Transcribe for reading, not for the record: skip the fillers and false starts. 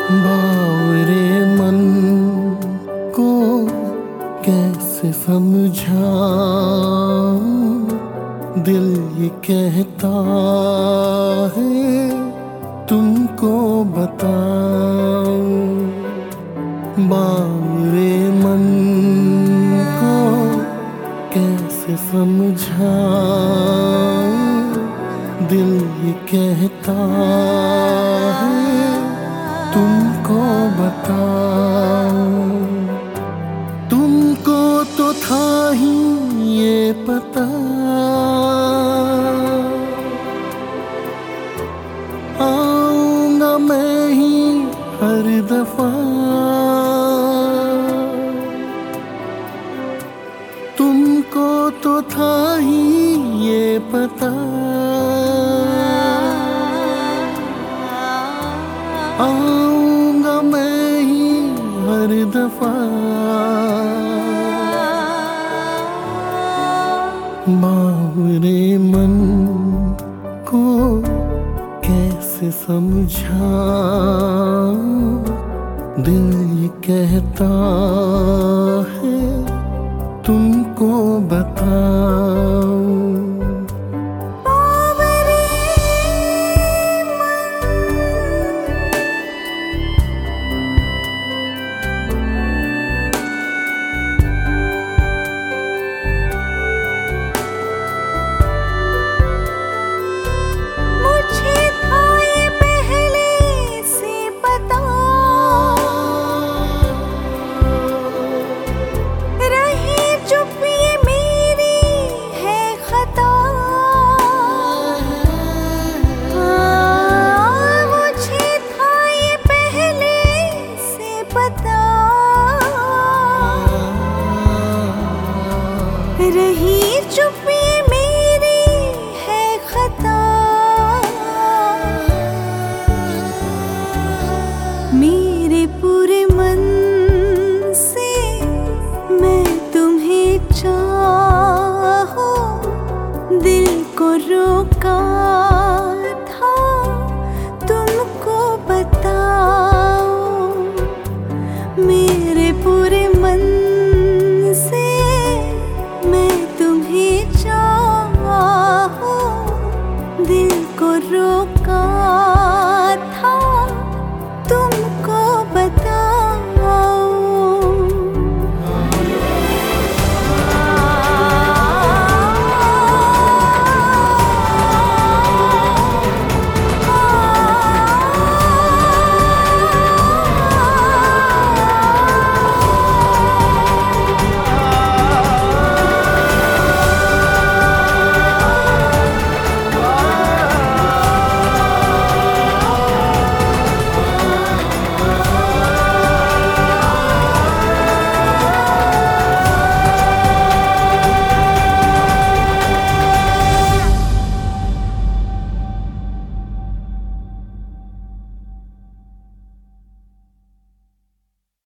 बावरे मन को कैसे समझाऊं, दिल ये कहता है तुमको बताऊं। बावरे मन को कैसे समझाऊं, दिल ये कहता है तुमको बताऊं। तुमको तो था ही ये पता, आऊंगा मैं ही हर दफा। तुमको तो था ही ये पता, आऊंगा मैं ही हर दफा। बावरे मन को कैसे समझाऊं, दिल ये कहता है तुमको बताऊं। रही चुप ये मेरी है खता।